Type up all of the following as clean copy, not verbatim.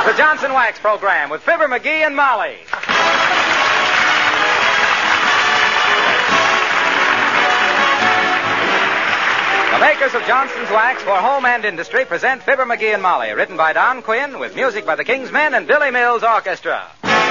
The Johnson Wax Program with Fibber McGee and Molly. The makers of Johnson's Wax for home and industry present Fibber McGee and Molly, written by Don Quinn with music by the King's Men and Billy Mills Orchestra.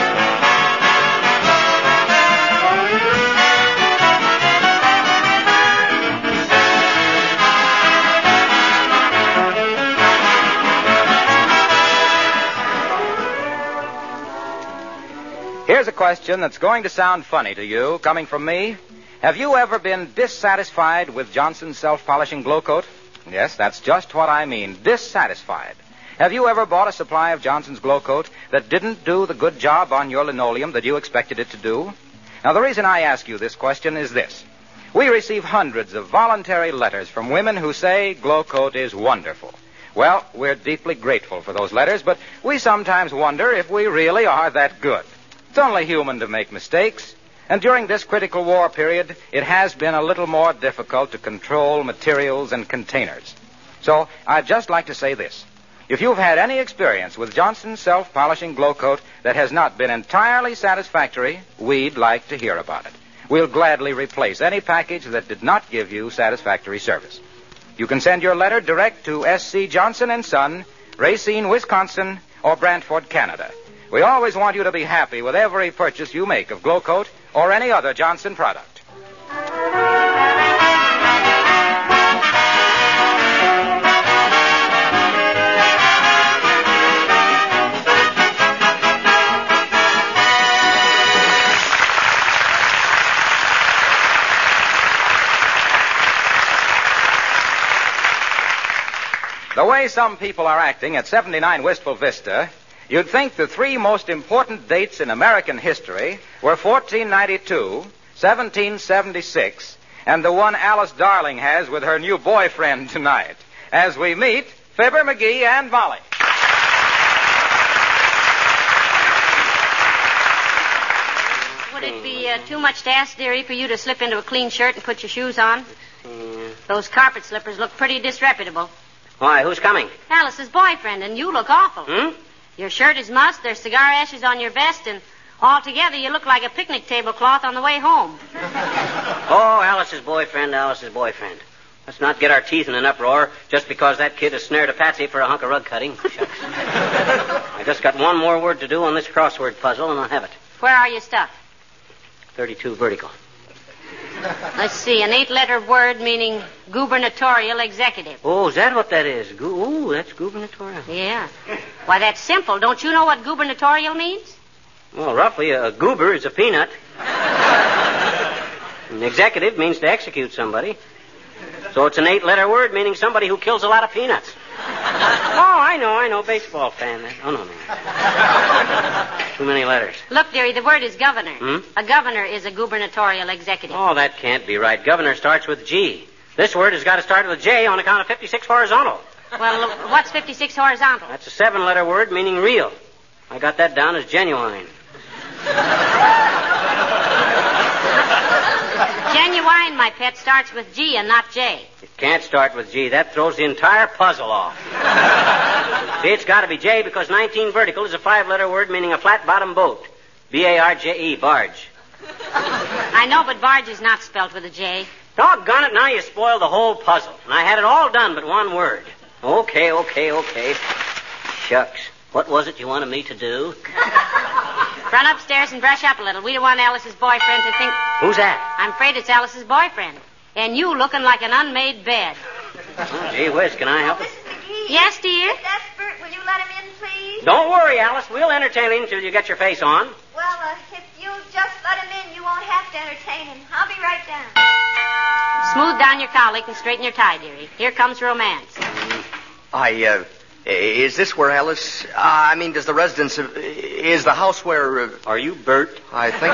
Here's a question that's going to sound funny to you, coming from me. Have you ever been dissatisfied with Johnson's self-polishing glow coat? Yes, that's just what I mean, dissatisfied. Have you ever bought a supply of Johnson's glow coat that didn't do the good job on your linoleum that you expected it to do? Now, the reason I ask you this question is this. We receive hundreds of voluntary letters from women who say glow coat is wonderful. Well, we're deeply grateful for those letters, but we sometimes wonder if we really are that good. It's only human to make mistakes. And during this critical war period, it has been a little more difficult to control materials and containers. So I'd just like to say this. If you've had any experience with Johnson's self-polishing glow coat that has not been entirely satisfactory, we'd like to hear about it. We'll gladly replace any package that did not give you satisfactory service. You can send your letter direct to S.C. Johnson & Son, Racine, Wisconsin, or Brantford, Canada. We always want you to be happy with every purchase you make of glow coat or any other Johnson product. The way some people are acting at 79 Wistful Vista, you'd think the three most important dates in American history were 1492, 1776, and the one Alice Darling has with her new boyfriend tonight, as we meet Fibber McGee and Molly. Would it be too much to ask, dearie, for you to slip into a clean shirt and put your shoes on? Those carpet slippers look pretty disreputable. Why, who's coming? Alice's boyfriend, and you look awful. Your shirt is mussed, there's cigar ashes on your vest, and altogether you look like a picnic tablecloth on the way home. Oh, Alice's boyfriend. Let's not get our teeth in an uproar just because that kid has snared a patsy for a hunk of rug cutting. Shucks. I just got one more word to do on this crossword puzzle, and I'll have it. Where are you stuck? 32 vertical. Let's see, an 8-letter word meaning gubernatorial executive. Oh, is that what that is? That's gubernatorial. Yeah. Why, that's simple. Don't you know what gubernatorial means? Well, roughly, a goober is a peanut. An executive means to execute somebody. So it's an 8-letter word meaning somebody who kills a lot of peanuts. Oh, I know. Baseball fan. Oh, no. Too many letters. Look, dearie, the word is governor. A governor is a gubernatorial executive. Oh, that can't be right. Governor starts with G. This word has got to start with a J on account of 56 horizontal. Well, what's 56 horizontal? That's a 7-letter word meaning real. I got that down as genuine. Genuine, my pet, starts with G and not J. It can't start with G. That throws the entire puzzle off. See, it's got to be J because 19 vertical is a 5-letter word meaning a flat-bottom boat. B-A-R-J-E, barge. I know, but barge is not spelled with a J. Doggone it, now you spoiled the whole puzzle. And I had it all done but one word. Okay. Shucks. What was it you wanted me to do? Run upstairs and brush up a little. We don't want Alice's boyfriend to think... Who's that? I'm afraid it's Alice's boyfriend. And you looking like an unmade bed. Oh, gee whiz, can I help it? Miss McGee. Yes, dear? That's Bert. Will you let him in, please? Don't worry, Alice. We'll entertain him till you get your face on. Well, if you just let him in, you won't have to entertain him. I'll be right down. Smooth down your cowlick and straighten your tie, dearie. Here comes romance. Is this where Alice... does the residence... is the house where... Are you Bert? I think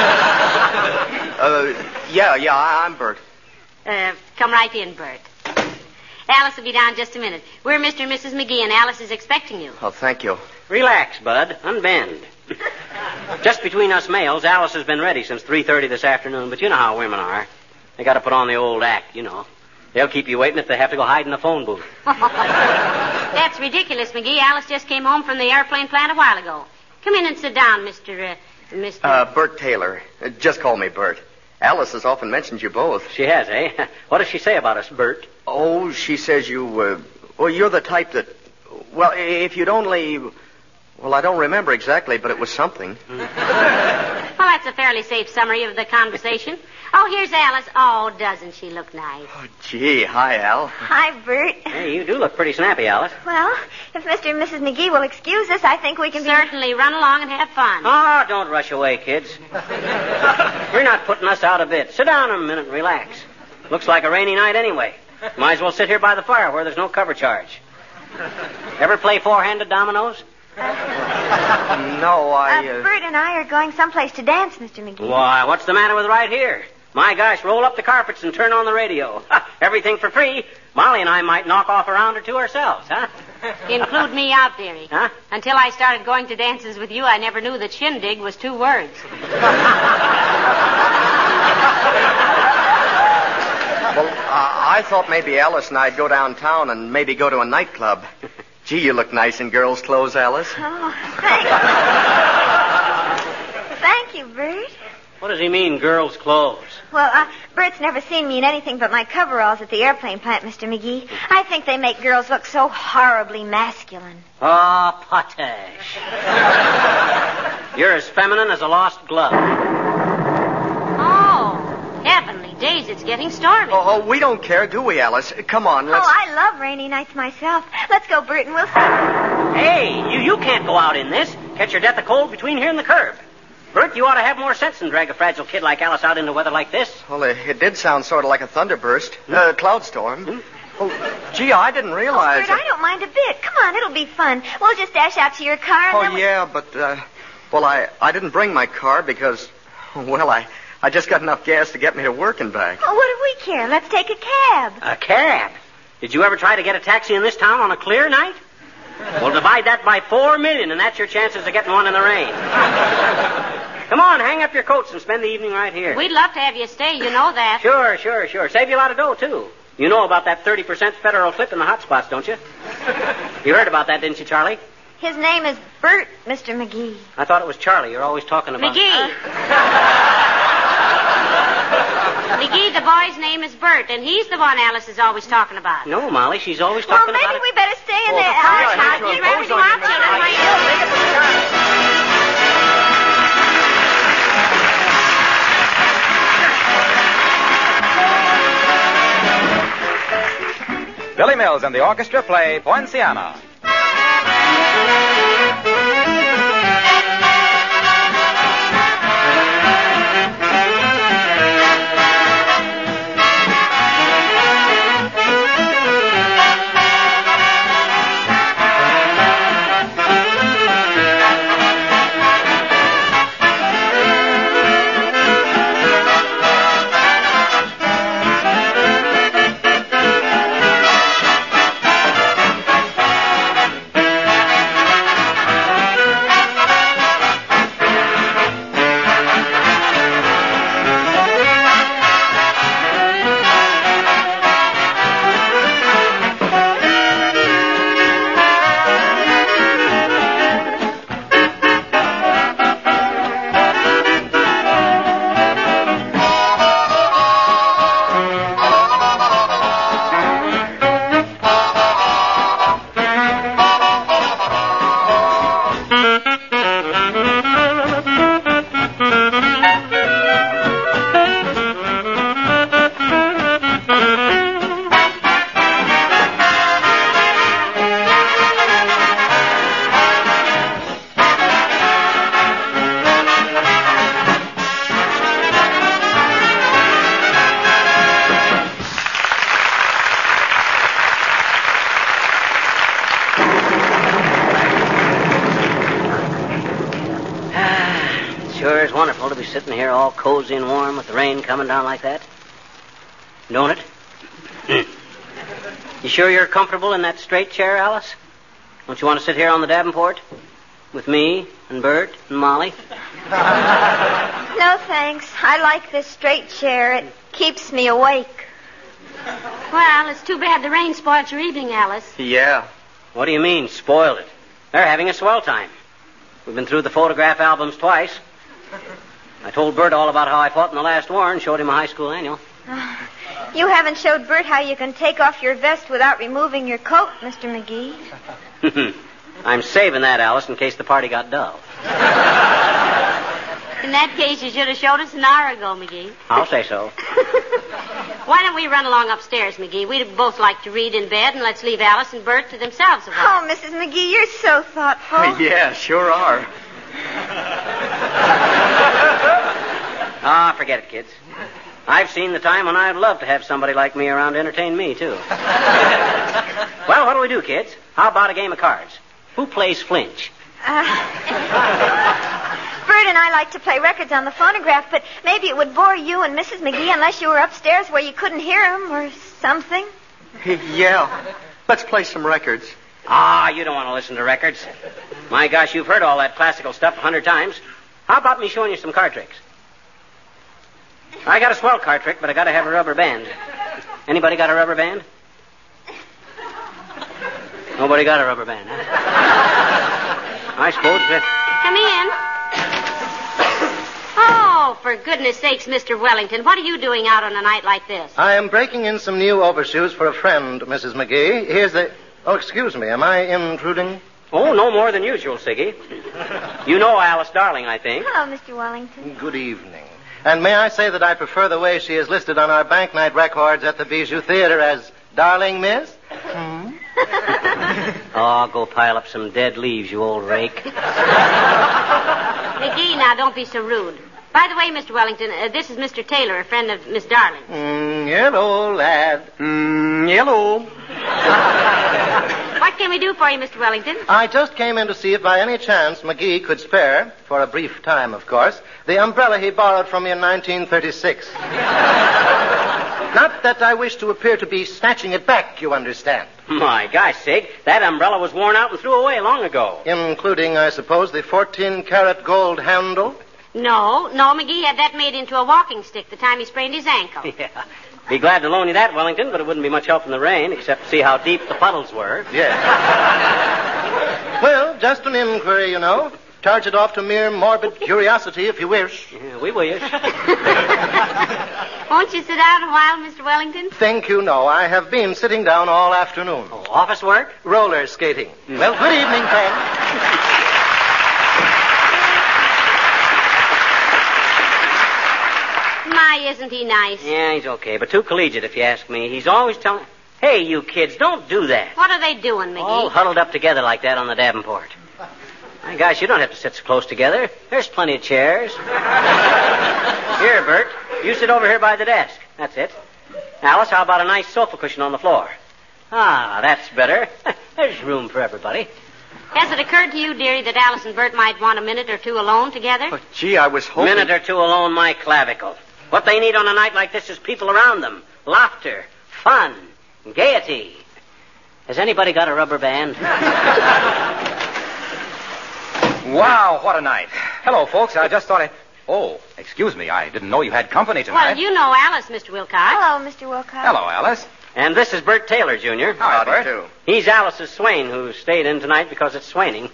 so. I'm Bert. Come right in, Bert. Alice will be down just a minute. We're Mr. and Mrs. McGee, and Alice is expecting you. Oh, thank you. Relax, Bud. Unbend. Just between us males, Alice has been ready since 3:30 this afternoon, but you know how women are. They got to put on the old act, you know. They'll keep you waiting if they have to go hide in the phone booth. That's ridiculous, McGee. Alice just came home from the airplane plant a while ago. Come in and sit down, Mr. Bert Taylor. Just call me Bert. Alice has often mentioned you both. She has, eh? What does she say about us, Bert? Oh, she says you, you're the type that, well, if you'd only, well, I don't remember exactly, but it was something. Well, that's a fairly safe summary of the conversation. Oh, here's Alice. Oh, doesn't she look nice? Oh, gee, hi, Al. Hi, Bert. Hey, you do look pretty snappy, Alice. Well, if Mr. and Mrs. McGee will excuse us, I think we can Certainly. Run along and have fun. Oh, don't rush away, kids. You're not putting us out a bit. Sit down a minute and relax. Looks like a rainy night anyway. Might as well sit here by the fire where there's no cover charge. Ever play four-handed dominoes? No, Bert and I are going someplace to dance, Mr. McGee. Why, what's the matter with right here? My gosh, roll up the carpets and turn on the radio. Everything for free. Molly and I might knock off a round or two ourselves, huh? Include me out, dearie. Huh? Until I started going to dances with you, I never knew that shindig was 2 words. Well, I thought maybe Alice and I'd go downtown and maybe go to a nightclub. Gee, you look nice in girls' clothes, Alice. Oh, thank you, Bert. What does he mean, girls' clothes? Well, Bert's never seen me in anything but my coveralls at the airplane plant, Mr. McGee. I think they make girls look so horribly masculine. Oh, potash. You're as feminine as a lost glove. Oh, heavenly days, it's getting stormy. Oh, we don't care, do we, Alice? Come on, let's... Oh, I love rainy nights myself. Let's go, Bert, and we'll see. Hey, you can't go out in this. Catch your death of cold between here and the curb. Bert, you ought to have more sense than drag a fragile kid like Alice out into weather like this. Well, it did sound sort of like a thunderburst. Cloud storm. Oh, gee, I didn't realize... Bert, I don't mind a bit. Come on, it'll be fun. We'll just dash out to your car and then yeah, but, I didn't bring my car because, well, I just got enough gas to get me to work and back. Oh, what do we care? Let's take a cab. A cab? Did you ever try to get a taxi in this town on a clear night? Well, divide that by 4 million, and that's your chances of getting one in the rain. Come on, hang up your coats and spend the evening right here. We'd love to have you stay, you know that. Sure. Save you a lot of dough, too. You know about that 30% federal clip in the hot spots, don't you? You heard about that, didn't you, Charlie? His name is Bert, Mr. McGee. I thought it was Charlie. You're always talking about... McGee. McGee, the boy's name is Bert, and he's the one Alice is always talking about. No, Molly, she's always talking about... Well, maybe we better stay in there. You'd rather go out Billy Mills and the orchestra play Poinciana. Sure is wonderful to be sitting here all cozy and warm with the rain coming down like that. Don't it? You sure you're comfortable in that straight chair, Alice? Don't you want to sit here on the Davenport? With me and Bert and Molly? No, thanks. I like this straight chair. It keeps me awake. Well, it's too bad the rain spoiled your evening, Alice. Yeah. What do you mean, spoiled it? They're having a swell time. We've been through the photograph albums twice. I told Bert all about how I fought in the last war and showed him a high school annual. You haven't showed Bert how you can take off your vest without removing your coat, Mr. McGee. I'm saving that, Alice, in case the party got dull. In that case, you should have showed us an hour ago, McGee. I'll say so. Why don't we run along upstairs, McGee? We'd both like to read in bed, and let's leave Alice and Bert to themselves a while. Oh, Mrs. McGee, you're so thoughtful. Yeah, sure are. Forget it, kids. I've seen the time when I'd love to have somebody like me around to entertain me, too. Well, what do we do, kids? How about a game of cards? Who plays flinch? Bert and I like to play records on the phonograph, but maybe it would bore you and Mrs. McGee unless you were upstairs where you couldn't hear them or something. Yeah. Let's play some records. You don't want to listen to records. My gosh, you've heard all that classical stuff 100 times. How about me showing you some card tricks? I got a swell card trick, but I got to have a rubber band. Anybody got a rubber band? Nobody got a rubber band, huh? I suppose that... Come in. Oh, for goodness sakes, Mr. Wellington, what are you doing out on a night like this? I am breaking in some new overshoes for a friend, Mrs. McGee. Here's the... Oh, excuse me. Am I intruding? Oh, no more than usual, Siggy. You know Alice Darling, I think. Hello, Mr. Wellington. Good evening. And may I say that I prefer the way she is listed on our bank night records at the Bijou Theater as Darling Miss? Oh, go pile up some dead leaves, you old rake. McGee, now, don't be so rude. By the way, Mr. Wellington, this is Mr. Taylor, a friend of Miss Darling. Hello, lad. Hello. What can we do for you, Mr. Wellington? I just came in to see if by any chance McGee could spare, for a brief time, of course, the umbrella he borrowed from me in 1936. Not that I wish to appear to be snatching it back, you understand. My gosh, Sig, that umbrella was worn out and threw away long ago. Including, I suppose, the 14-karat gold handle? No, McGee had that made into a walking stick the time he sprained his ankle. Yeah. Be glad to loan you that, Wellington, but it wouldn't be much help in the rain, except to see how deep the puddles were. Yes. Well, just an inquiry, you know. Charge it off to mere morbid curiosity, if you wish. Yeah, we wish. Won't you sit down a while, Mr. Wellington? Think you know, I have been sitting down all afternoon. Oh, office work? Roller skating. Well, good evening, Pen. My, isn't he nice? Yeah, he's okay, but too collegiate, if you ask me. He's always telling... Hey, you kids, don't do that. What are they doing, McGee? All huddled up together like that on the Davenport. My gosh, you don't have to sit so close together. There's plenty of chairs. Here, Bert, you sit over here by the desk. That's it. Alice, how about a nice sofa cushion on the floor? Ah, that's better. There's room for everybody. Has it occurred to you, dearie, that Alice and Bert might want a minute or two alone together? Oh, gee, I was hoping... Minute or two alone, my clavicle. What they need on a night like this is people around them. Laughter, fun, gaiety. Has anybody got a rubber band? Wow, what a night. Hello, folks. I just thought Oh, excuse me. I didn't know you had company tonight. Well, you know Alice, Mr. Wilcox. Hello, Mr. Wilcox. Hello, Alice. And this is Bert Taylor, Jr. Howdy, Bert. Too. He's Alice's swain who stayed in tonight because it's swaining.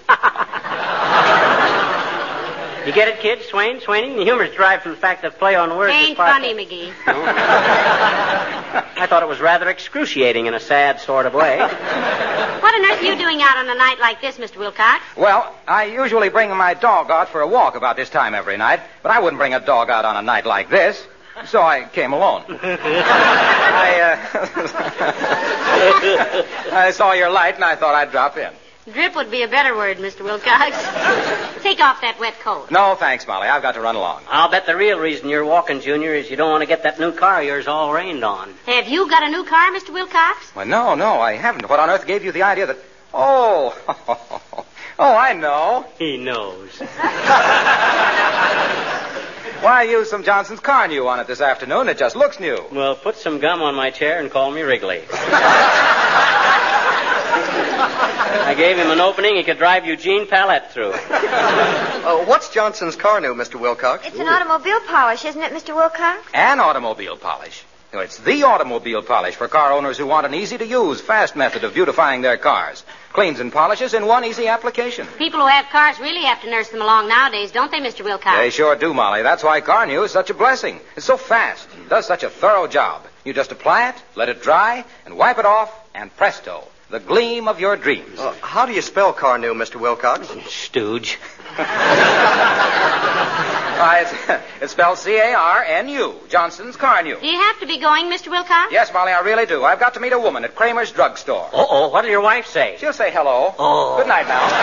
You get it, kids? Swaining? The humor's derived from the fact that play on words Ain't is part funny, McGee. No? I thought it was rather excruciating in a sad sort of way. What on earth are you doing out on a night like this, Mr. Wilcox? Well, I usually bring my dog out for a walk about this time every night, but I wouldn't bring a dog out on a night like this. So I came alone. I saw your light and I thought I'd drop in. Drip would be a better word, Mr. Wilcox. Take off that wet coat. No, thanks, Molly. I've got to run along. I'll bet the real reason you're walking, Junior, is you don't want to get that new car of yours all rained on. Have you got a new car, Mr. Wilcox? Well, no, I haven't. What on earth gave you the idea that... Oh, I know. He knows. Why, I used some Johnson's car new on it this afternoon. It just looks new. Well, put some gum on my chair and call me Wrigley. I gave him an opening he could drive Eugene Palette through. What's Johnson's car new, Mr. Wilcox? It's an automobile polish, isn't it, Mr. Wilcox? An automobile polish. It's the automobile polish for car owners who want an easy-to-use, fast method of beautifying their cars. Cleans and polishes in one easy application. People who have cars really have to nurse them along nowadays, don't they, Mr. Wilcox? They sure do, Molly. That's why Carnew is such a blessing. It's so fast and does such a thorough job. You just apply it, let it dry, and wipe it off, and presto, the gleam of your dreams. How do you spell Carnew, Mr. Wilcox? Stooge. It's spelled C-A-R-N-U, Johnson's Carnew. Do you have to be going, Mr. Wilcox? Yes, Molly, I really do. I've got to meet a woman at Kramer's drugstore. Uh-oh, what'll your wife say? She'll say hello. Oh. Good night now.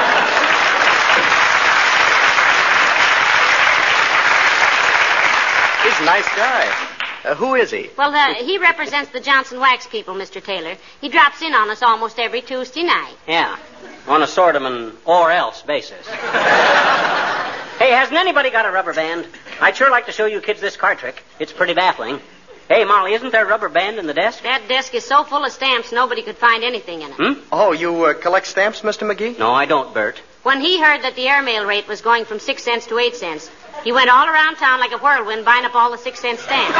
He's a nice guy. Who is he? Well, he represents the Johnson Wax people, Mr. Taylor. He drops in on us almost every Tuesday night. Yeah, on a sort of an or-else basis. Hey, hasn't anybody got a rubber band? I'd sure like to show you kids this card trick. It's pretty baffling. Hey, Molly, isn't there a rubber band in the desk? That desk is so full of stamps, nobody could find anything in it. Oh, you collect stamps, Mr. McGee? No, I don't, Bert. When he heard that the airmail rate was going from 6 cents to 8 cents, he went all around town like a whirlwind buying up all the 6-cent stamps.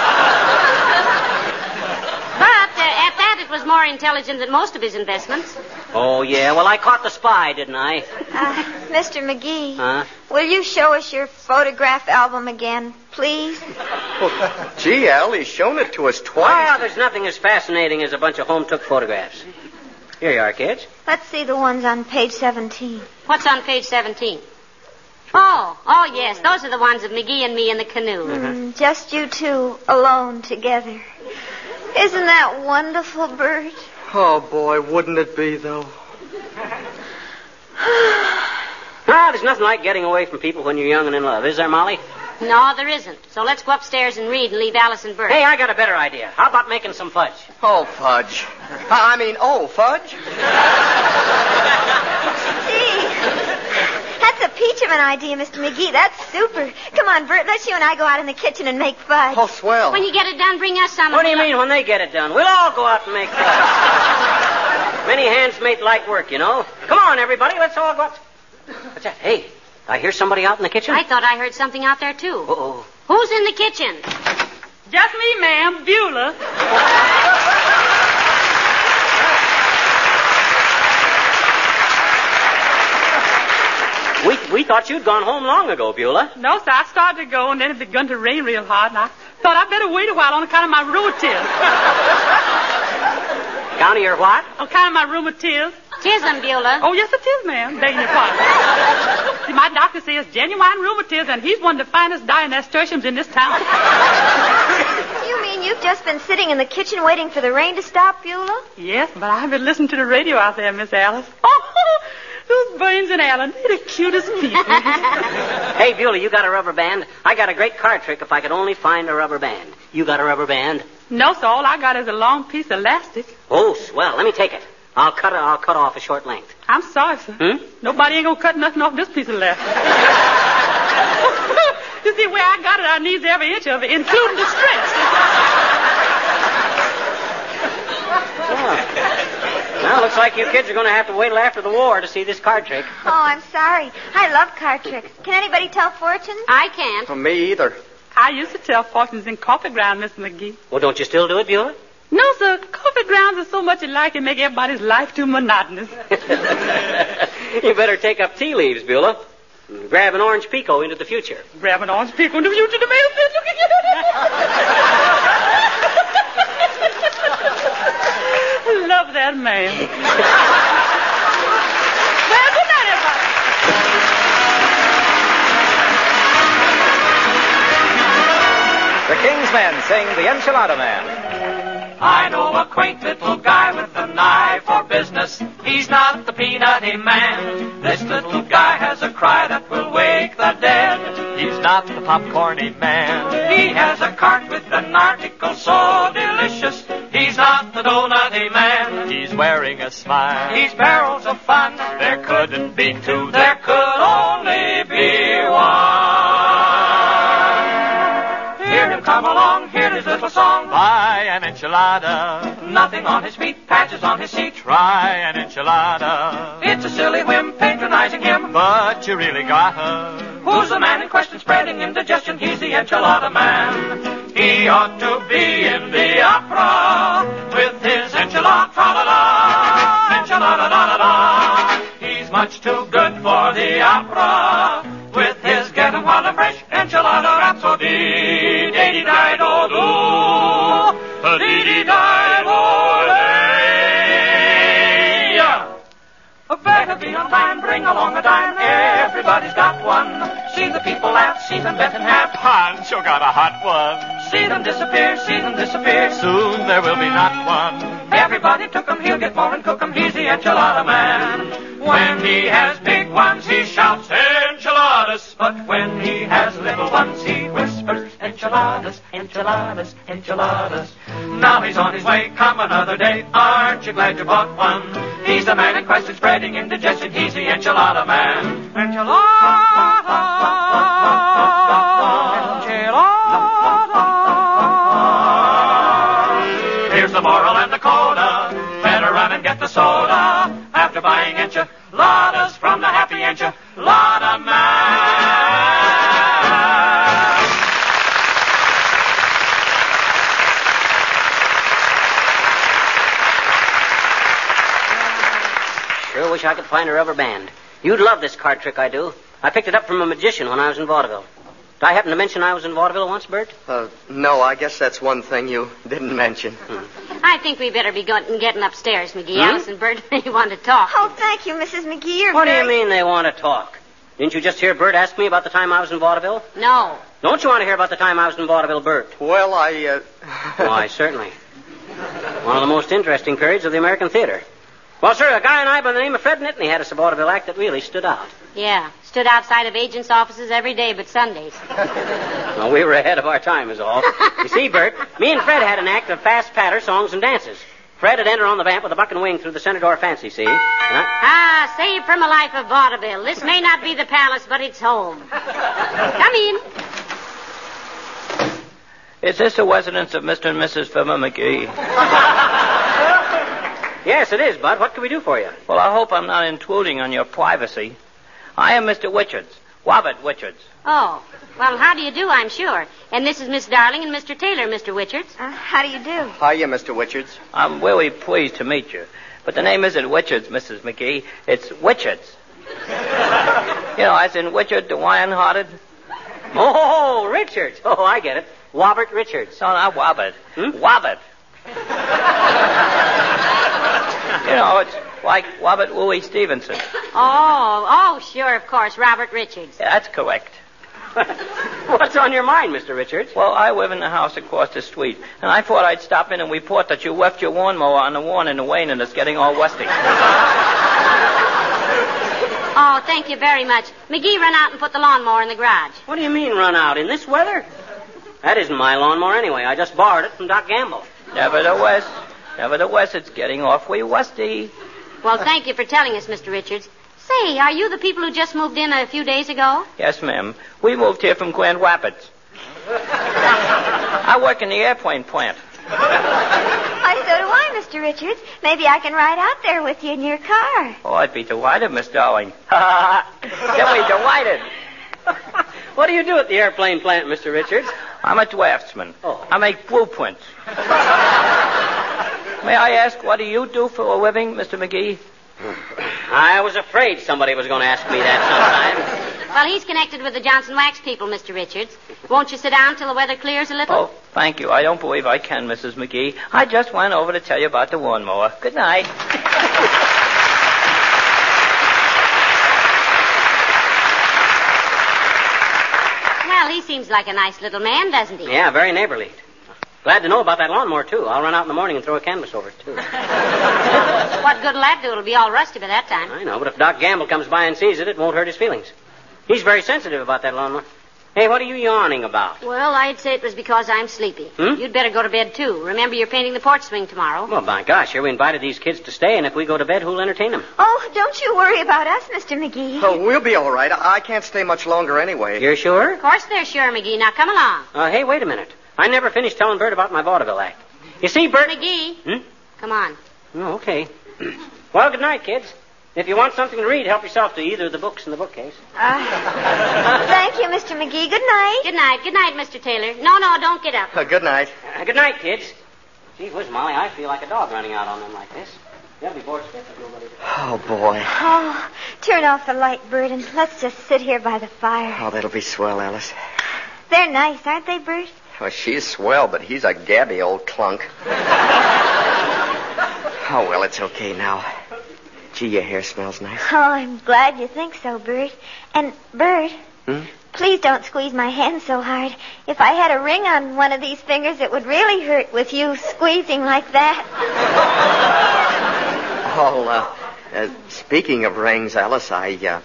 But at that, it was more intelligent than most of his investments. Oh, yeah. Well, I caught the spy, didn't I? Mr. McGee. Huh? Will you show us your photograph album again, please? Gee, Al, he's shown it to us twice. Ah, there's nothing as fascinating as a bunch of home-took photographs. Here you are, kids. Let's see the ones on page 17. What's on page 17? Oh, yes. Those are the ones of McGee and me in the canoe. Just you two alone together. Isn't that wonderful, Bert? Oh, boy, wouldn't it be, though? There's nothing like getting away from people when you're young and in love. Is there, Molly? No, there isn't. So let's go upstairs and read and leave Alice and Bert. Hey, I got a better idea. How about making some fudge? Oh, fudge. Fudge? Gee, that's a peach of an idea, Mr. McGee. That's super. Come on, Bert, let's you and I go out in the kitchen and make fudge. Oh, swell. When you get it done, bring us some. What do you mean when they get it done? We'll all go out and make fudge. Many hands make light work, you know. Come on, everybody. Let's all go out. What's that? Hey, I hear somebody out in the kitchen. I thought I heard something out there, too. Uh-oh. Who's in the kitchen? Just me, ma'am. Beulah. We thought you'd gone home long ago, Beulah. No, sir. I started to go, and then it begun to rain real hard, and I thought I'd better wait a while on account of my rheumatiz. Count of your what? On account of my rheumatiz. Tis 'em, Beulah. Oh, yes, it is, ma'am. Begging your pardon. See, my doctor says genuine rheumatiz, and he's one of the finest dying nasturtiums in this town. You mean you've just been sitting in the kitchen waiting for the rain to stop, Beulah? Yes, but I've been listening to the radio out there, Miss Alice. Oh, those Burns and Allen, they're the cutest people. Hey, Beulah, you got a rubber band? I got a great card trick if I could only find a rubber band. You got a rubber band? No, sir. All I got is a long piece of elastic. Oh, swell. Let me take it. I'll cut off a short length. I'm sorry, sir. Nobody ain't gonna cut nothing off this piece of elastic. You see, where I got it, I needs every inch of it, including the stretch. Well, looks like you kids are going to have to wait till after the war to see this card trick. Oh, I'm sorry. I love card tricks. Can anybody tell fortunes? I can't. For me either. I used to tell fortunes in coffee ground, Mr. McGee. Well, don't you still do it, Beulah? No, sir. Coffee grounds are so much alike it make everybody's life too monotonous. You better take up tea leaves, Beulah. And grab an orange pico into the future. Grab an orange pico into the future to make a fish. Love that man. Well, good night, everybody. The King's Men sing The Enchilada Man. I know a quaint little guy with an eye for business. He's not the peanutty man. This little guy has a cry that will wake the dead. He's not the popcorny man. He has a cart with an article so delicious. He's not the donutty man. He's wearing a smile. He's barrels of fun. There couldn't be two. There could only be one. Hear him come along, hear his little song. Buy an enchilada. Nothing on his feet, patches on his seat. Try an enchilada. It's a silly whim patronizing him, but you really gotta. Who's the man in question spreading indigestion? He's the enchilada man. He ought to be in the opera with his enchilada, tra-la-la, enchilada-da-da-da. He's much too good for the opera with his get 'em while they're fresh enchilada rhapsody. Dee-dee-di-do-do, dee-dee-di-do-day. Better be on time, bring along a dime. Everybody's got one. See the people laugh, see them bent in half. Pancho got a hot one. See them disappear, see them disappear. Soon there will be not one. Everybody took 'em, he'll get more and cook 'em. He's the enchilada man. When he has big ones, he shouts enchiladas. But when he has little ones, he whispers enchiladas, enchiladas, enchiladas. Now he's on his way, come another day. Aren't you glad you bought one? He's the man in question, spreading indigestion. He's the enchilada man. Enchilada. Here's the moral and the coda. Better run and get the soda after buying enchiladas from the happy enchilada man. Sure wish I could find a rubber band. You'd love this card trick I do. I picked it up from a magician when I was in vaudeville. Did I happen to mention I was in vaudeville once, Bert? No, I guess that's one thing you didn't mention. I think we better be getting upstairs, McGee. Alice and Bert, you want to talk. Oh, thank you, Mrs. McGee. You're What do very... you mean they want to talk? Didn't you just hear Bert ask me about the time I was in vaudeville? No. Don't you want to hear about the time I was in vaudeville, Bert? Well, Why, certainly. One of the most interesting periods of the American theater. Well, sir, a guy and I by the name of Fred Nittany had a vaudeville act that really stood out. Yeah, stood outside of agents' offices every day but Sundays. Well, we were ahead of our time is all. You see, Bert, me and Fred had an act of fast patter, songs, and dances. Fred would enter on the vamp with a buck and wing through the center door fancy, see? Saved from a life of vaudeville. This may not be the palace, but it's home. Come in. Is this the residence of Mr. and Mrs. Fibber McGee? Yes, it is, Bud. What can we do for you? Well, I hope I'm not intruding on your privacy. I am Mr. Richards, Robert Richards. Oh, well, how do you do, I'm sure. And this is Miss Darling and Mr. Taylor, Mr. Richards. How do you do? Hiya, Mr. Richards. I'm really pleased to meet you. But the name isn't Richards, Mrs. McGee. It's Richards. You know, as in Richard the Lion-Hearted. Oh, Richards. Oh, I get it. Robert Richards. No, not Robert. Robert. You know, it's like Robert Louis Stevenson. Oh, sure, of course, Robert Richards. Yeah, that's correct. What's on your mind, Mr. Richards? Well, I live in the house across the street, and I thought I'd stop in and report that you left your lawnmower on the lawn in the rain and it's getting all rusty. Oh, thank you very much. McGee, run out and put the lawnmower in the garage. What do you mean, run out? In this weather? That isn't my lawnmower anyway. I just borrowed it from Doc Gamble. Nevertheless, it's getting awfully rusty. Well, thank you for telling us, Mr. Richards. Say, are you the people who just moved in a few days ago? Yes, ma'am. We moved here from Grand Rapids. I work in the airplane plant. Why, so do I, Mr. Richards. Maybe I can ride out there with you in your car. Oh, I'd be delighted, Miss Darling. Get me delighted. What do you do at the airplane plant, Mr. Richards? I'm a draftsman. Oh. I make blueprints. May I ask, what do you do for a living, Mr. McGee? I was afraid somebody was going to ask me that sometime. Well, he's connected with the Johnson Wax people, Mr. Richards. Won't you sit down till the weather clears a little? Oh, thank you. I don't believe I can, Mrs. McGee. I just went over to tell you about the lawnmower. Good night. Well, he seems like a nice little man, doesn't he? Yeah, very neighborly. Glad to know about that lawnmower, too. I'll run out in the morning and throw a canvas over it, too. What good'll that do? It'll be all rusty by that time. I know, but if Doc Gamble comes by and sees it, it won't hurt his feelings. He's very sensitive about that lawnmower. Hey, what are you yawning about? Well, I'd say it was because I'm sleepy. You'd better go to bed, too. Remember, you're painting the porch swing tomorrow. Well, my gosh, here we invited these kids to stay, and if we go to bed, who'll entertain them? Oh, don't you worry about us, Mr. McGee. Oh, we'll be all right. I can't stay much longer anyway. You're sure? Of course they're sure, McGee. Now, come along. Hey, wait a minute. I never finished telling Bert about my vaudeville act. You see, Bert... McGee. Come on. Oh, okay. Well, good night, kids. If you want something to read, help yourself to either of the books in the bookcase. Thank you, Mr. McGee. Good night. Good night. Good night, Mr. Taylor. No, don't get up. Good night. Good night, kids. Gee whiz, Molly, I feel like a dog running out on them like this. They'll be bored stiff if nobody... Oh, boy. Oh, turn off the light, Bert, and let's just sit here by the fire. Oh, that'll be swell, Alice. They're nice, aren't they, Bert? Well, she's swell, but he's a gabby old clunk. Oh, well, it's okay now. Gee, your hair smells nice. Oh, I'm glad you think so, Bert. And, Bert, please don't squeeze my hand so hard. If I had a ring on one of these fingers, it would really hurt with you squeezing like that. Oh, speaking of rings, Alice, Yes,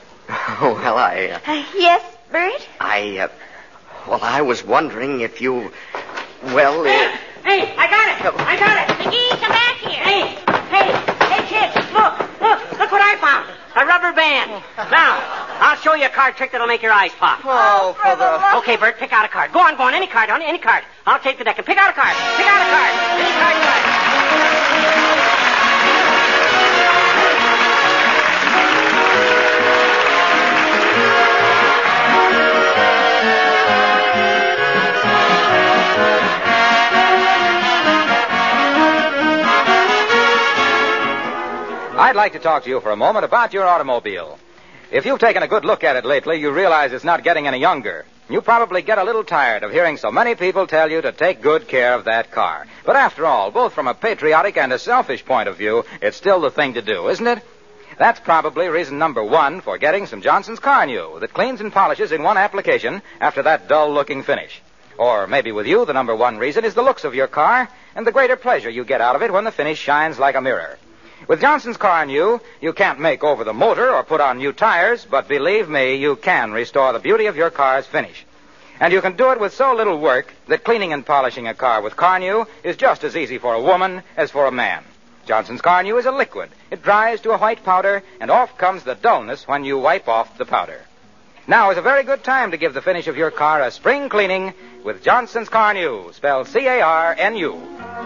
Bert? I was wondering if you, well... Hey, I got it! I got it! McGee, come back here. Hey, kids, look what I found. A rubber band. Now, I'll show you a card trick that'll make your eyes pop. Oh, for the... Okay, Bert, pick out a card. Go on, any card, honey, any card. I'll take the deck and pick out a card. Pick out a card. Any card you like. I'd like to talk to you for a moment about your automobile. If you've taken a good look at it lately, you realize it's not getting any younger. You probably get a little tired of hearing so many people tell you to take good care of that car. But after all, both from a patriotic and a selfish point of view, it's still the thing to do, isn't it? That's probably reason number one for getting some Johnson's Car New that cleans and polishes in one application after that dull-looking finish. Or maybe with you, the number one reason is the looks of your car and the greater pleasure you get out of it when the finish shines like a mirror. With Johnson's Car New, you can't make over the motor or put on new tires, but believe me, you can restore the beauty of your car's finish. And you can do it with so little work that cleaning and polishing a car with Car New is just as easy for a woman as for a man. Johnson's Car New is a liquid. It dries to a white powder, and off comes the dullness when you wipe off the powder. Now is a very good time to give the finish of your car a spring cleaning with Johnson's Car New, spelled C-A-R-N-U.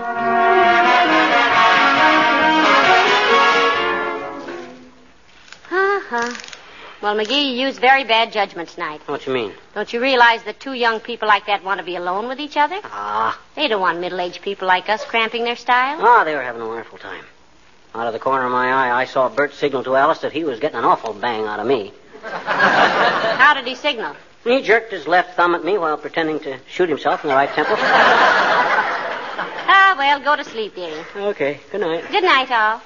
Well, McGee, you used very bad judgment tonight. What you mean? Don't you realize that two young people like that want to be alone with each other? Ah. They don't want middle-aged people like us cramping their style. Oh, they were having a wonderful time. Out of the corner of my eye, I saw Bert signal to Alice that he was getting an awful bang out of me. How did he signal? He jerked his left thumb at me while pretending to shoot himself in the right temple. Ah, well, go to sleep, dearie. Okay, good night. Good night, all.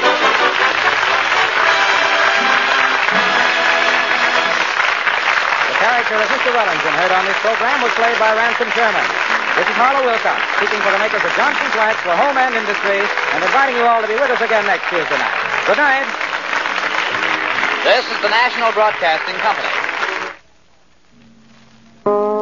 The character of Mr. Wellington heard on this program was played by Ransom Sherman. This is Harlow Wilcox, speaking for the makers of Johnson's Wax for Home and Industry, and inviting you all to be with us again next Tuesday night. Good night. This is the National Broadcasting Company.